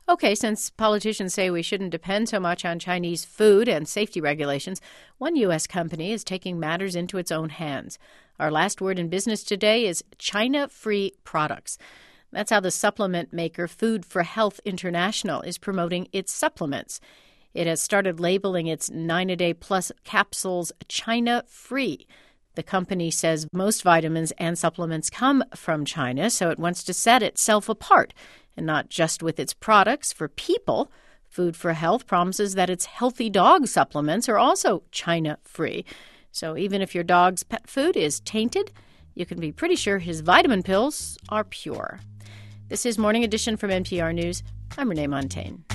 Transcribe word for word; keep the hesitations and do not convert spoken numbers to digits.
Okay, since politicians say we shouldn't depend so much on Chinese food and safety regulations, one U S company is taking matters into its own hands. Our last word in business today is China-free products. That's how the supplement maker Food for Health International is promoting its supplements. It has started labeling its nine-a-day plus capsules China-free. The company says most vitamins and supplements come from China, so it wants to set itself apart. And not just with its products for people. Food for Health promises that its healthy dog supplements are also China-free. So even if your dog's pet food is tainted, you can be pretty sure his vitamin pills are pure. This is Morning Edition from N P R News. I'm Renee Montaigne.